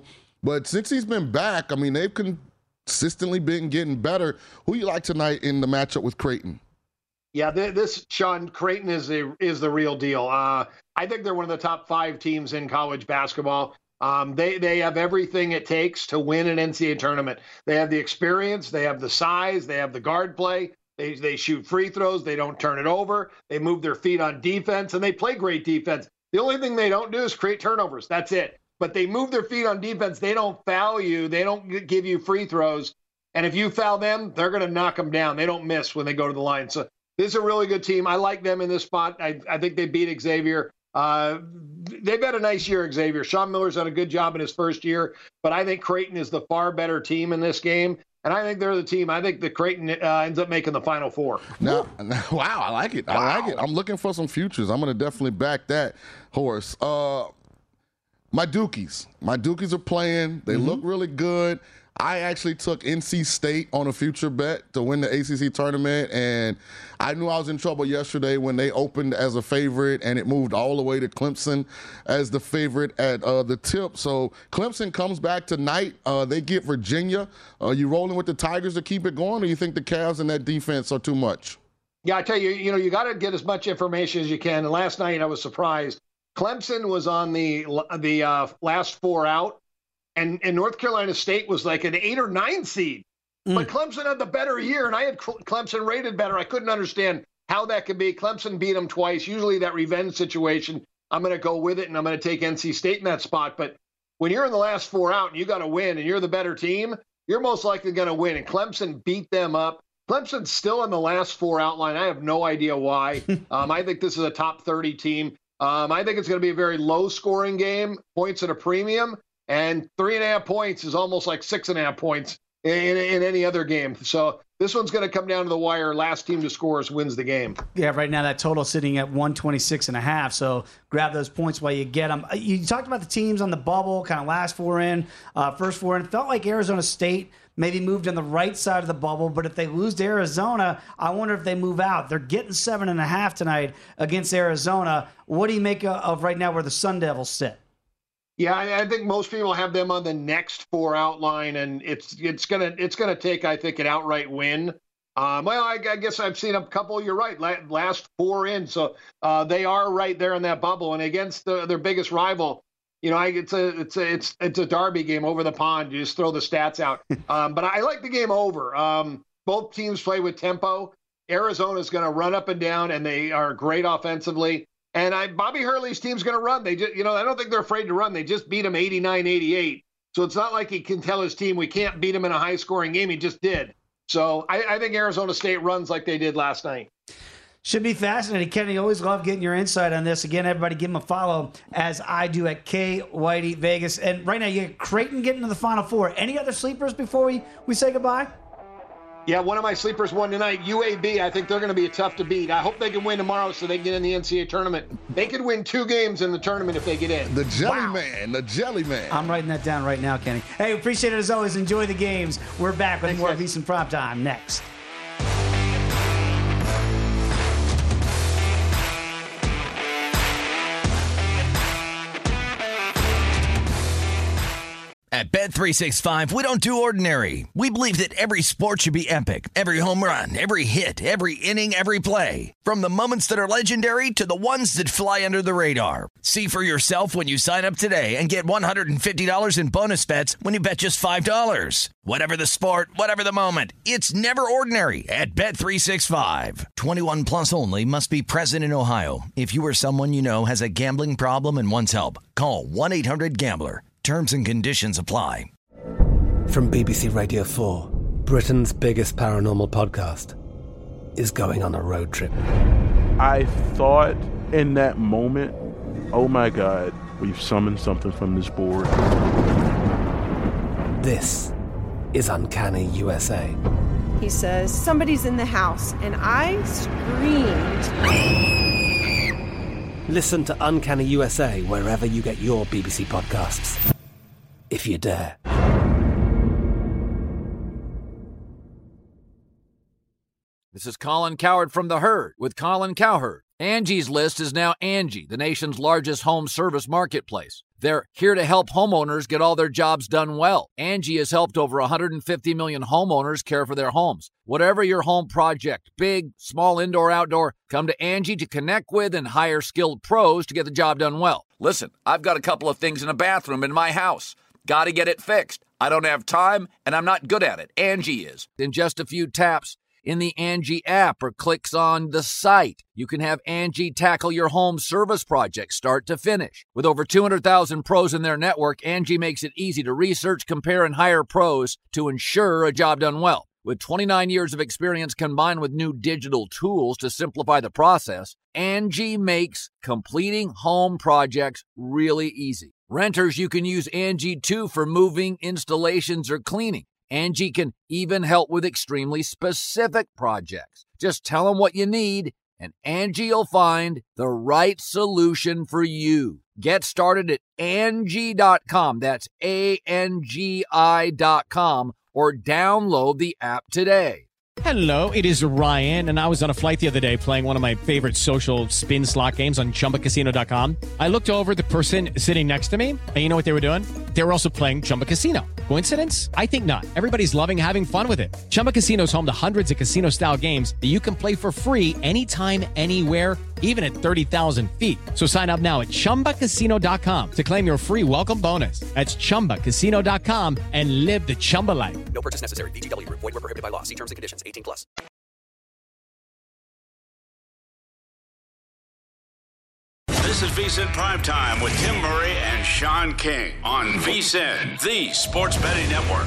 But since he's been back, I mean, they've consistently been getting better. Who you like tonight in the matchup with Creighton? Yeah, this, Sean, Creighton is the, is the real deal. Uh, I think they're one of the top five teams in college basketball. Um, they, they have everything it takes to win an N C double A tournament. They have the experience, they have the size, they have the guard play, they, they shoot free throws, they don't turn it over, they move their feet on defense, and they play great defense. The only thing they don't do is create turnovers. That's it. But they move their feet on defense. They don't foul you. They don't give you free throws. And if you foul them, they're going to knock them down. They don't miss when they go to the line. So this is a really good team. I like them in this spot. I, I think they beat Xavier. Uh, they've had a nice year, Xavier. Sean Miller's done a good job in his first year, but I think Creighton is the far better team in this game. And I think they're the team. I think the Creighton uh, ends up making the Final Four. Now, wow, I like it. Wow. I like it. I'm looking for some futures. I'm going to definitely back that horse. Uh, my Dukies. My Dukies are playing. They mm-hmm. look really good. I actually took N C State on a future bet to win the A C C tournament, and I knew I was in trouble yesterday when they opened as a favorite, and it moved all the way to Clemson as the favorite at uh, the tip. So Clemson comes back tonight. Uh, they get Virginia. Are you rolling with the Tigers to keep it going, or you think the Cavs and that defense are too much? Yeah, I tell you, you know, you got to get as much information as you can. And last night I was surprised. Clemson was on the the uh, last four out. And, and North Carolina State was like an eight or nine seed. Mm. But Clemson had the better year, and I had Clemson rated better. I couldn't understand how that could be. Clemson beat them twice. Usually that revenge situation, I'm going to go with it, and I'm going to take N C State in that spot. But when you're in the last four out and you got to win and you're the better team, you're most likely going to win. And Clemson beat them up. Clemson's still in the last four out line. I have no idea why. um, I think this is a top thirty team. Um, I think it's going to be a very low-scoring game, points at a premium. And three and a half points is almost like six and a half points in, in any other game. So this one's going to come down to the wire. Last team to score wins the game. Yeah, right now that total sitting at one twenty-six and a half. So grab those points while you get them. You talked about the teams on the bubble, kind of last four in, uh, first four in. It felt like Arizona State maybe moved on the right side of the bubble, but if they lose to Arizona, I wonder if they move out. They're getting seven and a half tonight against Arizona. What do you make of right now where the Sun Devils sit? Yeah, I think most people have them on the next four outline, and it's it's gonna it's gonna take, I think, an outright win. Um, well, I, I guess I've seen a couple. You're right, last four in, so uh, they are right there in that bubble. And against the, their biggest rival, you know, I, it's a it's a it's it's a derby game over the pond. You just throw the stats out. Um, but I like the game over. Um, both teams play with tempo. Arizona's going to run up and down, and they are great offensively. And I, Bobby Hurley's team's going to run. They just, you know, I don't think they're afraid to run. They just beat him eighty-nine eighty-eight. So it's not like he can tell his team we can't beat him in a high-scoring game. He just did. So I, I think Arizona State runs like they did last night. Should be fascinating. Kenny, always love getting your insight on this. Again, everybody give him a follow, as I do at K Whitey Vegas. And right now, you get Creighton getting to the Final Four. Any other sleepers before we, we say goodbye? Yeah, one of my sleepers won tonight, U A B. I think they're going to be tough to beat. I hope they can win tomorrow so they can get in the N C double A tournament. They could win two games in the tournament if they get in. The Jelly wow. Man, the Jelly Man. I'm writing that down right now, Kenny. Hey, appreciate it as always. Enjoy the games. We're back with Thanks, more of VSiN Prime Time next. At Bet three sixty-five, we don't do ordinary. We believe that every sport should be epic. Every home run, every hit, every inning, every play. From the moments that are legendary to the ones that fly under the radar. See for yourself when you sign up today and get one hundred fifty dollars in bonus bets when you bet just five dollars. Whatever the sport, whatever the moment, it's never ordinary at Bet three sixty-five. twenty-one plus only. Must be present in Ohio. If you or someone you know has a gambling problem and wants help, call one eight hundred gambler. Terms and conditions apply. From B B C Radio four, Britain's biggest paranormal podcast is going on a road trip. I thought in that moment, oh my God, we've summoned something from this board. This is Uncanny U S A. He says, somebody's in the house, and I screamed... Listen to Uncanny U S A wherever you get your B B C podcasts, if you dare. This is Colin Cowherd from The Herd with Colin Cowherd. Angie's List is now Angie, the nation's largest home service marketplace. They're here to help homeowners get all their jobs done well. Angie has helped over one hundred fifty million homeowners care for their homes. Whatever your home project, big, small, indoor, outdoor, come to Angie to connect with and hire skilled pros to get the job done well. Listen, I've got a couple of things in a bathroom in my house. Got to get it fixed. I don't have time, and I'm not good at it. Angie is. In just a few taps in the Angie app or clicks on the site, you can have Angie tackle your home service project start to finish. With over two hundred thousand pros in their network, Angie makes it easy to research, compare, and hire pros to ensure a job done well. With twenty-nine years of experience combined with new digital tools to simplify the process, Angie makes completing home projects really easy. Renters, you can use Angie too for moving, installations, or cleaning. Angie can even help with extremely specific projects. Just tell them what you need, and Angie will find the right solution for you. Get started at Angie dot com. That's A N G I dot com, or download the app today. Hello, it is Ryan, and I was on a flight the other day playing one of my favorite social spin slot games on Chumba Casino dot com. I looked over at the person sitting next to me, and you know what they were doing? They were also playing Chumba Casino. Coincidence? I think not. Everybody's loving having fun with it. Chumba Casino is home to hundreds of casino-style games that you can play for free anytime, anywhere, even at thirty thousand feet. So sign up now at Chumba Casino dot com to claim your free welcome bonus. That's Chumba Casino dot com and live the Chumba life. No purchase necessary. V G W. Void where prohibited by law. See terms and conditions. eighteen plus. This is VSiN Primetime with Tim Murray and Sean King on VSiN, the Sports Betting Network.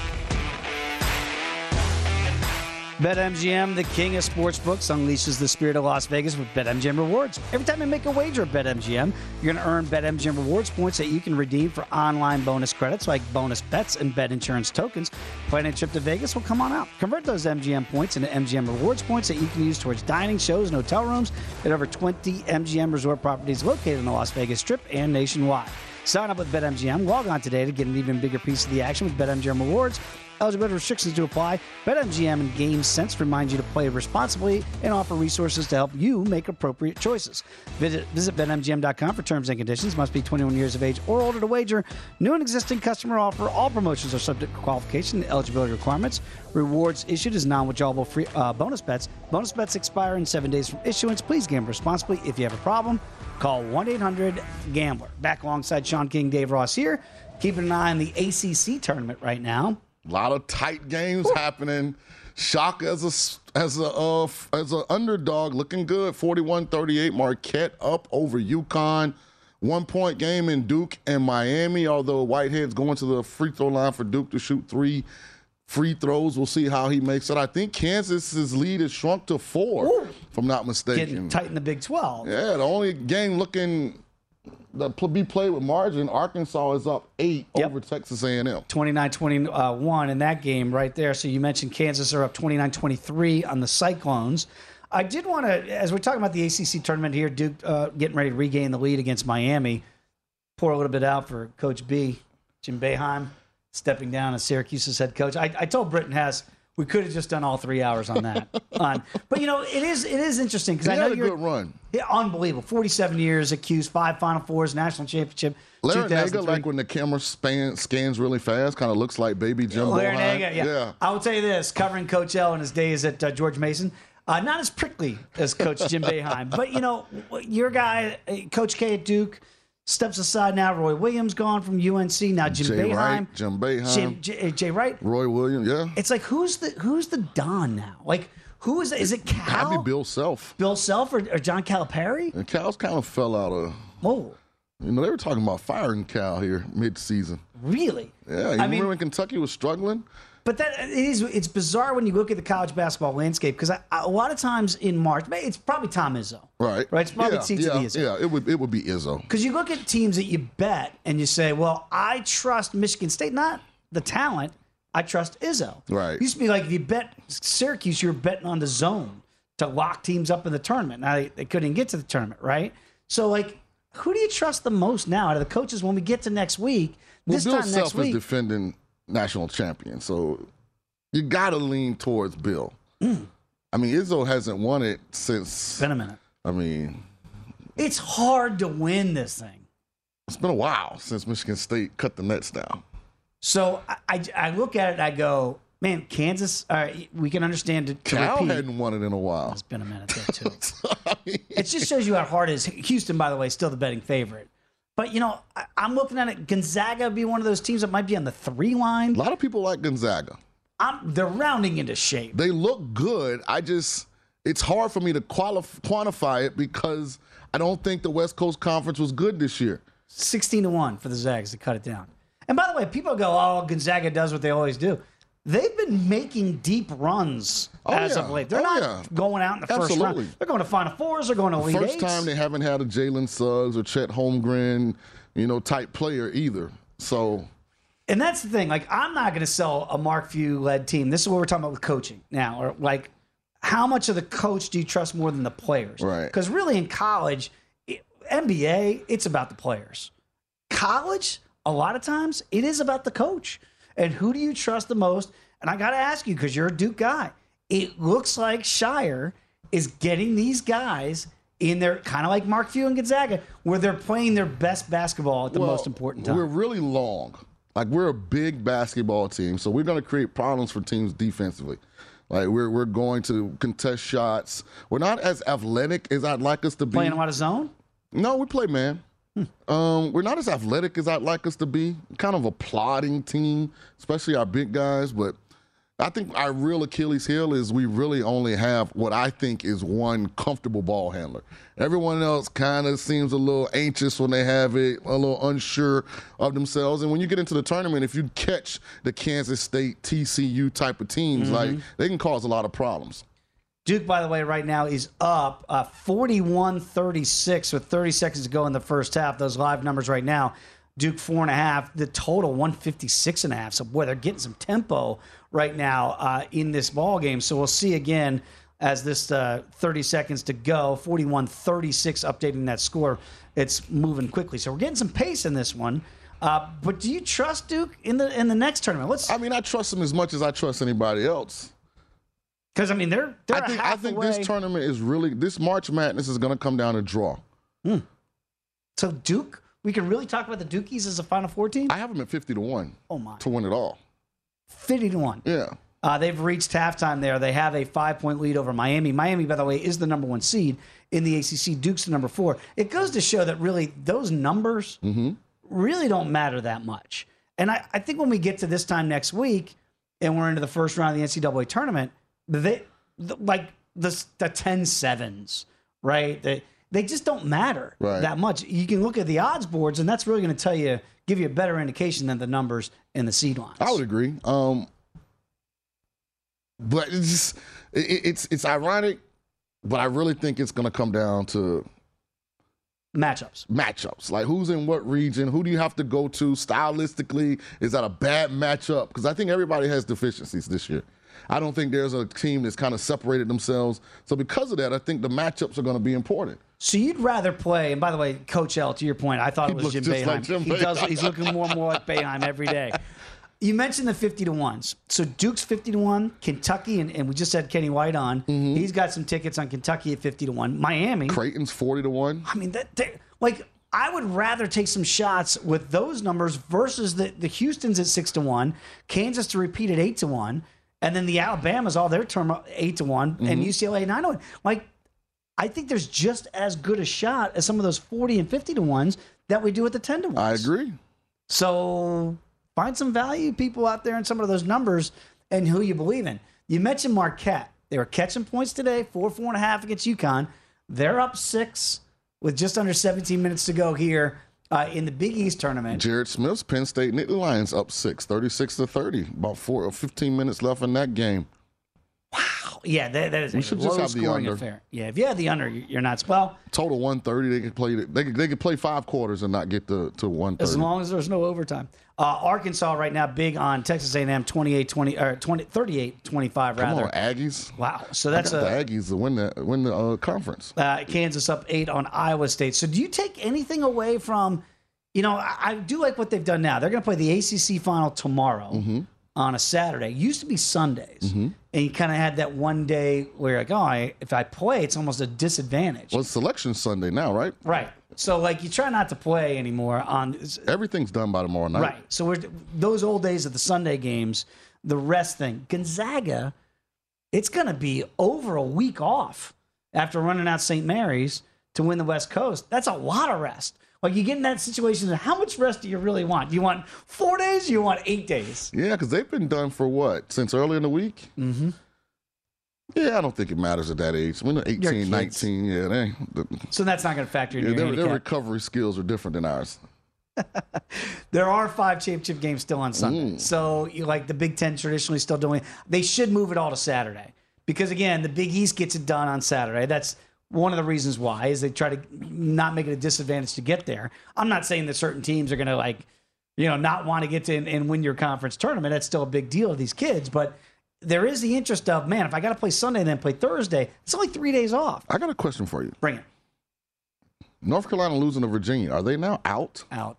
BetMGM, the king of sportsbooks, unleashes the spirit of Las Vegas with BetMGM Rewards. Every time you make a wager at BetMGM, you're going to earn BetMGM Rewards points that you can redeem for online bonus credits like bonus bets and bet insurance tokens. Planning a trip to Vegas? Well, come on out. Convert those M G M points into M G M Rewards points that you can use towards dining, shows, and hotel rooms at over twenty M G M resort properties located on the Las Vegas Strip and nationwide. Sign up with BetMGM. Log on today to get an even bigger piece of the action with BetMGM Rewards. Eligibility restrictions to apply. BetMGM and GameSense remind you to play responsibly and offer resources to help you make appropriate choices. Visit, visit BetMGM dot com for terms and conditions. Must be twenty-one years of age or older to wager. New and existing customer offer. All promotions are subject to qualification and eligibility requirements. Rewards issued as non-withdrawable free uh, bonus bets. Bonus bets expire in seven days from issuance. Please gamble responsibly. If you have a problem, call one eight hundred gambler. Back alongside Sean King, Dave Ross here. Keeping an eye on the A C C tournament right now. A lot of tight games Ooh. happening. Shock as a as a uh, as an underdog, looking good. forty-one thirty-eight. Marquette up over UConn. One point game in Duke and Miami. Although Whitehead's going to the free throw line for Duke to shoot three free throws. We'll see how he makes it. I think Kansas's lead is shrunk to four, Ooh. if I'm not mistaken. Getting tight in the Big twelve. Yeah, the only game looking that be played with margin, Arkansas is up eight yep. over Texas A and M. twenty-nine twenty-one in that game right there. So you mentioned Kansas are up twenty-nine twenty-three on the Cyclones. I did want to, as we're talking about the A C C tournament here, Duke uh, getting ready to regain the lead against Miami, pour a little bit out for Coach B, Jim Boeheim, stepping down as Syracuse's head coach. I, I told Britton Hess, we could have just done all three hours on that. on, but, you know, it is it is interesting because I know had a you're good run. Yeah, unbelievable. forty-seven years at Cuse, five Final Fours, national championship. Larranaga, like when the camera span, scans really fast, kind of looks like baby Jim Boeheim. Yeah. yeah. I will tell you this, covering Coach L in his days at uh, George Mason, uh, not as prickly as Coach Jim Boeheim. But, you know, your guy, Coach K at Duke, steps aside now. Roy Williams gone from U N C. Now Jim Jay Boeheim. Wright, Jim Boeheim. Jim, Jay, Jay Wright. Roy Williams, yeah. It's like, who's the who's the Don now? Like, who is it? Is it Cal? Probably Bill Self. Bill Self or, or John Calipari? And Cal's kind of fell out of... Oh. You know, they were talking about firing Cal here mid-season. Really? Yeah. You I remember mean, when Kentucky was struggling? But that it is it's bizarre when you look at the college basketball landscape because a lot of times in March, it's probably Tom Izzo. Right. Right. It's probably yeah, T T yeah, Izzo. Yeah, it would it would be Izzo. Because you look at teams that you bet and you say, well, I trust Michigan State, not the talent. I trust Izzo. Right. It used to be like if you bet Syracuse, you were betting on the zone to lock teams up in the tournament. Now they, they couldn't get to the tournament, right? So like, who do you trust the most now out of the coaches when we get to next week? Well, this Bill time Self next week, is defending national champion, so you got to lean towards Bill. Mm. I mean, Izzo hasn't won it since. It's been a minute. I mean, it's hard to win this thing. It's been a while since Michigan State cut the nets down. So I, I, I look at it, I go, man, Kansas, all right, we can understand it. Cal hadn't won it in a while. It's been a minute there, too. It just shows you how hard it is. Houston, by the way, is still the betting favorite. But, you know, I, I'm looking at it. Gonzaga would be one of those teams that might be on the three line. A lot of people like Gonzaga. I'm, they're rounding into shape. They look good. I just, it's hard for me to qualif- quantify it because I don't think the West Coast Conference was good this year. sixteen to one for the Zags to cut it down. And by the way, people go, oh, Gonzaga does what they always do. They've been making deep runs oh, as yeah. of late. They're oh, not yeah. going out in the Absolutely. first round. They're going to Final Fours. They're going to Elite First Eights. time they haven't had a Jalen Suggs or Chet Holmgren, you know, type player either. So, and that's the thing. Like, I'm not going to sell a Mark Few-led team. This is what we're talking about with coaching now. Or like, how much of the coach do you trust more than the players? Right. Because really, in college, N B A, it's about the players. College, a lot of times, it is about the coach. And who do you trust the most? And I got to ask you, because you're a Duke guy, it looks like Shire is getting these guys in their, kind of like Mark Few and Gonzaga, where they're playing their best basketball at the well, most important time. We're really long. Like, we're a big basketball team, so we're going to create problems for teams defensively. Like, we're we're going to contest shots. We're not as athletic as I'd like us to be. Playing a lot of zone? No, we play man. Hmm. Um, we're not as athletic as I'd like us to be. Kind of a plodding team, especially our big guys. But I think our real Achilles heel is we really only have what I think is one comfortable ball handler. Everyone else kind of seems a little anxious when they have it, a little unsure of themselves. And when you get into the tournament, if you catch the Kansas State, T C U type of teams, mm-hmm. like they can cause a lot of problems. Duke, by the way, right now is up uh, forty-one thirty-six with thirty seconds to go in the first half. Those live numbers right now, Duke four and a half, the total one fifty-six and a half. So, boy, they're getting some tempo right now uh, in this ball game. So we'll see again as this uh, thirty seconds to go, forty-one thirty-six updating that score. It's moving quickly. So we're getting some pace in this one. Uh, but do you trust Duke in the in the next tournament? Let's. I mean, I trust them as much as I trust anybody else. Because, I mean, they're, they're I think, half I think away. this tournament is really, this March Madness is going to come down to draw. Hmm. So Duke, we can really talk about the Dukies as a Final Four team? I have them at fifty to one oh my. to win it all. fifty to one Yeah. Uh, they've reached halftime there. They have a five-point lead over Miami. Miami, by the way, is the number one seed in the A C C. Duke's the number four. It goes to show that really those numbers mm-hmm. really don't matter that much. And I, I think when we get to this time next week and we're into the first round of the N C double A tournament, they the, like the the ten sevens, right? They they just don't matter right. that much. You can look at the odds boards, and that's really going to tell you, give you a better indication than the numbers in the seed lines. I would agree. Um, but it's just, it, it's it's ironic, but I really think it's going to come down to matchups. Matchups. Like who's in what region? Who do you have to go to stylistically? Is that a bad matchup? Because I think everybody has deficiencies this year. I don't think there's a team that's kind of separated themselves. So because of that, I think the matchups are going to be important. So you'd rather play, and by the way, Coach L, to your point, I thought he it was Jim Boeheim. Like Jim he Boeheim. does, he's looking more and more like Boeheim every day. You mentioned the fifty to ones. So Duke's fifty to one, Kentucky, and, and we just had Kenny White on. Mm-hmm. He's got some tickets on Kentucky at fifty to one. Miami. Creighton's forty to one. I mean, that like I would rather take some shots with those numbers versus the, the Houston's at six to one, Kansas to repeat at eight to one. And then the Alabama's all their term eight to one, mm-hmm. and U C L A nine to one. Like, I think there's just as good a shot as some of those forty and fifty to ones that we do at the ten to ones. I agree. So find some value, people out there, in some of those numbers and who you believe in. You mentioned Marquette. They were catching points today, four, four and a half against UConn. They're up six with just under seventeen minutes to go here. Uh, in the Big East tournament. Jared Smith's Penn State Nittany Lions up six, thirty-six to thirty. About four or fifteen minutes left in that game. Wow. Yeah, that, that is we a should just have the under. Affair. Yeah, if you have the under, you're not. Well, total one thirty. They could play. They could, they could play five quarters and not get to, to one thirty. As long as there's no overtime. Uh, Arkansas right now big on Texas A and M twenty-eight twenty or twenty, thirty-eight twenty-five rather. Come on, Aggies. Wow. So that's I got a, the Aggies to win the win the uh, conference. Uh, Kansas up eight on Iowa State. So do you take anything away from? You know, I, I do like what they've done now. They're going to play the A C C final tomorrow mm-hmm. on a Saturday. It used to be Sundays. Mm-hmm. And you kind of had that one day where you're like, oh, I, if I play, it's almost a disadvantage. Well, it's Selection Sunday now, right? Right. So, like, you try not to play anymore on. Everything's done by tomorrow night. Right. So, we're, those old days of the Sunday games, the rest thing. Gonzaga, it's going to be over a week off after running out Saint Mary's to win the West Coast. That's a lot of rest. Like, you get in that situation, how much rest do you really want? Do you want four days or you want eight days? Yeah, because they've been done for what? Since early in the week? Mm-hmm. Yeah, I don't think it matters at that age. When they're eighteen, nineteen, yeah. They, the, so that's not going to factor in yeah, your their, handicap. their recovery skills are different than ours. There are five championship games still on Sunday. Mm. So, you like the Big Ten traditionally still doing, they should move it all to Saturday. Because, again, the Big East gets it done on Saturday. That's one of the reasons why, is they try to not make it a disadvantage to get there. I'm not saying that certain teams are going to, like, you know, not want to get to and, and win your conference tournament. That's still a big deal to these kids. But there is the interest of, man, if I got to play Sunday and then play Thursday, it's only three days off. I got a question for you. Bring it. North Carolina losing to Virginia. Are they now out? Out.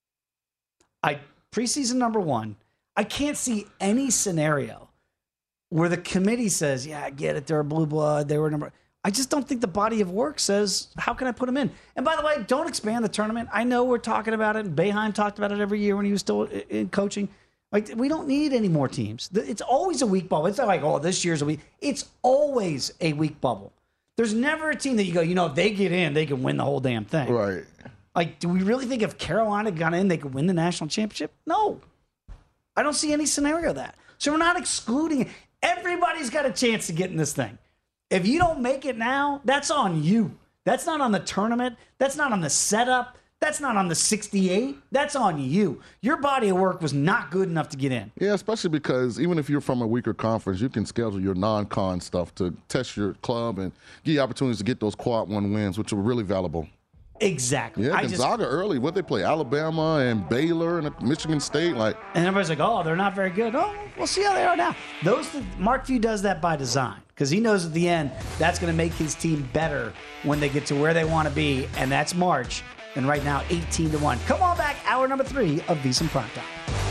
I preseason number one. I can't see any scenario where the committee says, yeah, I get it. They're a blue blood. They were number. I just don't think the body of work says, how can I put them in? And by the way, don't expand the tournament. I know we're talking about it. Boeheim talked about it every year when he was still in coaching. Like, we don't need any more teams. It's always a weak bubble. It's not like, oh, this year's a week. It's always a weak bubble. There's never a team that you go, you know, if they get in, they can win the whole damn thing. Right. Like, do we really think if Carolina got in, they could win the national championship? No. I don't see any scenario of that. So we're not excluding it. Everybody's got a chance to get in this thing. If you don't make it now, that's on you. That's not on the tournament. That's not on the setup. That's not on the sixty-eight. That's on you. Your body of work was not good enough to get in. Yeah, especially because even if you're from a weaker conference, you can schedule your non-con stuff to test your club and give you opportunities to get those quad one wins, which are really valuable. Exactly. Yeah, I Gonzaga just, early. What they play? Alabama and Baylor and Michigan State. Like, and everybody's like, oh, they're not very good. Oh, we'll see how they are now. Those Mark Few does that by design because he knows at the end that's going to make his team better when they get to where they want to be, and that's March. And right now, eighteen to one. Come on back, hour number three of VSiN Primetime.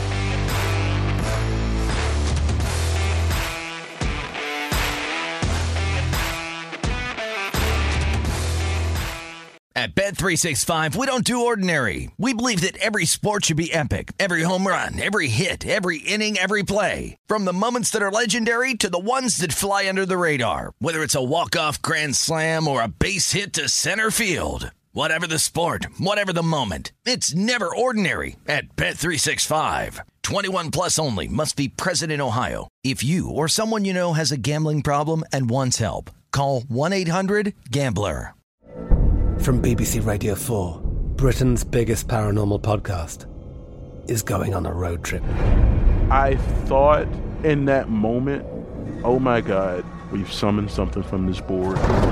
At Bet three sixty-five, we don't do ordinary. We believe that every sport should be epic. Every home run, every hit, every inning, every play. From the moments that are legendary to the ones that fly under the radar. Whether it's a walk-off grand slam or a base hit to center field. Whatever the sport, whatever the moment, it's never ordinary at Bet three sixty-five. twenty-one plus only. Must be present in Ohio. If you or someone you know has a gambling problem and wants help, call one eight hundred gambler. From B B C Radio four, Britain's biggest paranormal podcast is going on a road trip. I thought in that moment, oh my God, we've summoned something from this board.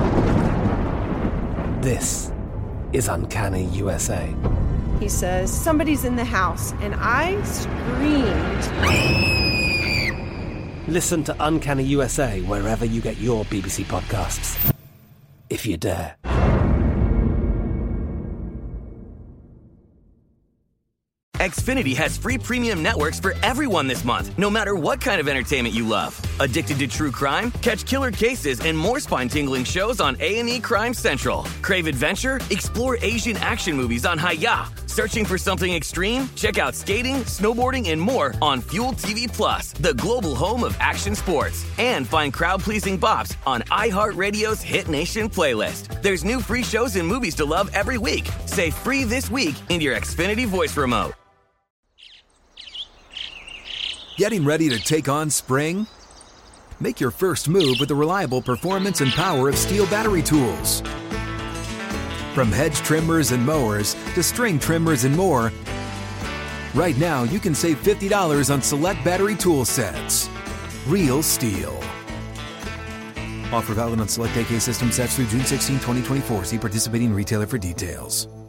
This is Uncanny U S A. He says, somebody's in the house, and I screamed. Listen to Uncanny U S A wherever you get your B B C podcasts, if you dare. Xfinity has free premium networks for everyone this month, no matter what kind of entertainment you love. Addicted to true crime? Catch killer cases and more spine-tingling shows on A and E Crime Central. Crave adventure? Explore Asian action movies on Hi-Ya. Searching for something extreme? Check out skating, snowboarding, and more on Fuel T V Plus, the global home of action sports. And find crowd-pleasing bops on iHeartRadio's Hit Nation playlist. There's new free shows and movies to love every week. Say free this week in your Xfinity voice remote. Getting ready to take on spring? Make your first move with the reliable performance and power of Steel battery tools. From hedge trimmers and mowers to string trimmers and more, right now you can save fifty dollars on select battery tool sets. Real Steel. Offer valid on select A K system sets through June sixteenth, twenty twenty-four. See participating retailer for details.